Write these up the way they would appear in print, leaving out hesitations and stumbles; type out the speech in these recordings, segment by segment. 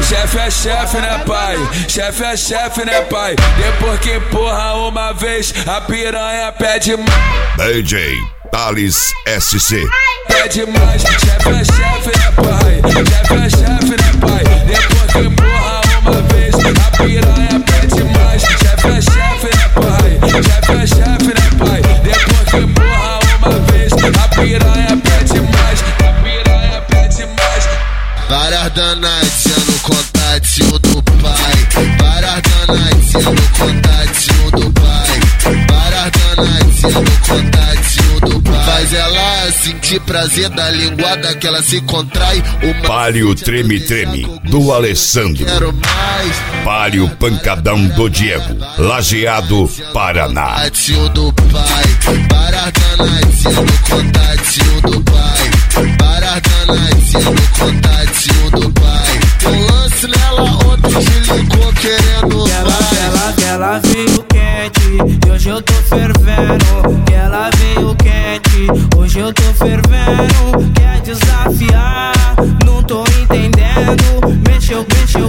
Chefe é chefe, né, pai? Chefe é chefe, né, pai? Depois que empurra uma vez, a piranha pede mais. DJ Thales SC. Pede mais, chefe é chefe, né, pai? Chefe é chefe, né, pai? Depois que empurra uma vez, a piranha pede mais. Chefe é chefe, né, pai? Chefe é chefe, né, pai? Depois que empurra uma vez, a piranha pede mais. A piranha pede mais. Várias danadinhas no contatinho do pai. Várias danadinhas no contatinho do pai. Várias danadinhas no contatinho do pai. Faz ela sentir prazer da linguada que ela se contrai. Palio Treme Treme do Alessandro. Quero mais. Palio Pancadão do Diego, Lajeado, Paraná. Contatinho do pai. Várias danadinhas no contatinho do pai. Várias danadinhas no contatinho do pai. Um lance nela, outro desligou querendo mais. Ela veio quente, e hoje eu tô fervendo. Ela veio quente, hoje eu tô fervendo. Quer desafiar, não tô entendendo. Mexeu,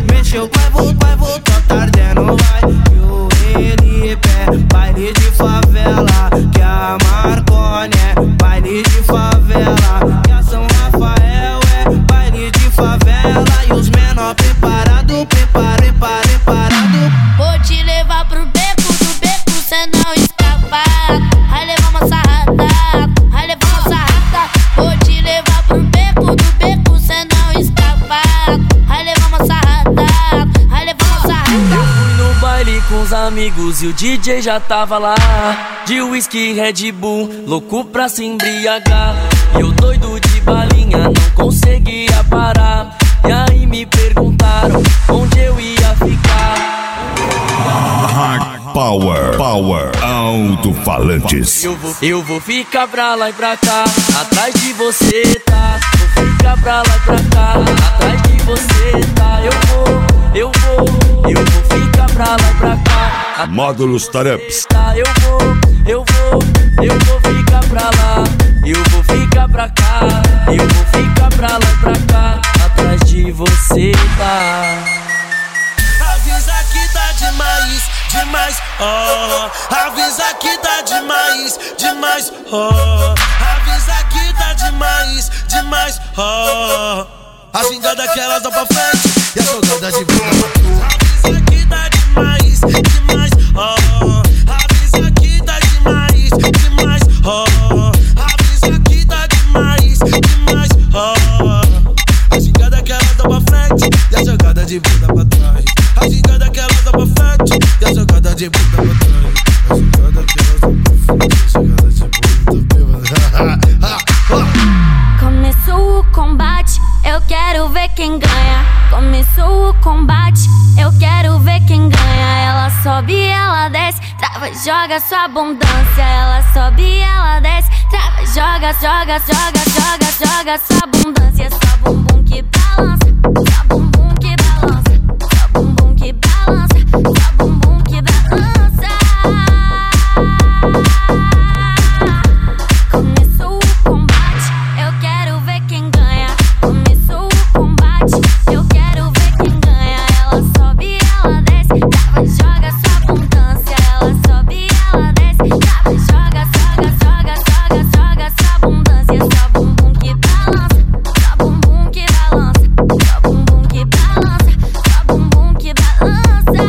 vai voltar tardendo. Vai, eu, ele, pé, baile de favela. Que a Marconi é baile de favela. Que a São Rafael é baile de favela. E os menor preparado, preparado. Vou te levar pro beco, do beco cê não escapa. Vai levar uma sarrada, vai levar uma sarrada. Vou te levar pro beco, do beco cê não escapa. Vai levar uma sarrada, vai levar uma sarrada. Eu fui no baile com os amigos e o DJ já tava lá. De whisky, Red Bull, louco pra se embriagar. E eu doido de balinha, não conseguia parar. E aí me perguntaram onde eu ia ficar. Power Alto-Falantes. Eu vou ficar pra lá e pra cá, atrás de você, tá? Vou ficar pra lá e pra cá, atrás de você, tá? Eu vou ficar pra lá e pra cá. Módulos Tarups. Eu vou ficar pra lá. Eu vou ficar pra cá. Eu vou ficar pra lá e pra cá, atrás de você, tá? Avisa que tá demais, oh. Avisa que tá demais, oh. Avisa que tá demais, oh. A gingada que elas dão pra frente e a jogada de volta. Avisa que tá demais, oh. Avisa que tá demais, oh. Avisa que tá demais, oh. A gingada que elas dão pra frente e a jogada de bunda pra trás. A gingada que elas dão pra frente e a jogada de bunda pra trás. A gingada que elas dão pra frente e a jogada de bunda pra trás. Começou o combate, eu quero ver quem ganha. Começou o combate, eu quero ver quem ganha. Ela sobe, ela desce, trava, joga sua abundância. Ela sobe, ela desce, trava, joga sua abundância. Só bumbum que balança, só bumbum que balança, só bumbum que balança, só bumbum que balança. Começou o combate, eu quero ver quem ganha. Começou o combate, eu quero ver quem ganha. Ela sobe, ela desce, trava, joga sua abundância. Ela sobe, ela desce, trava, joga sua abundância. Só bumbum que balança, só bumbum que balança, só bumbum que balança, só bumbum que balança.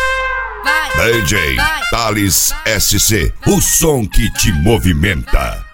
DJ Thales SC, o som que te movimenta.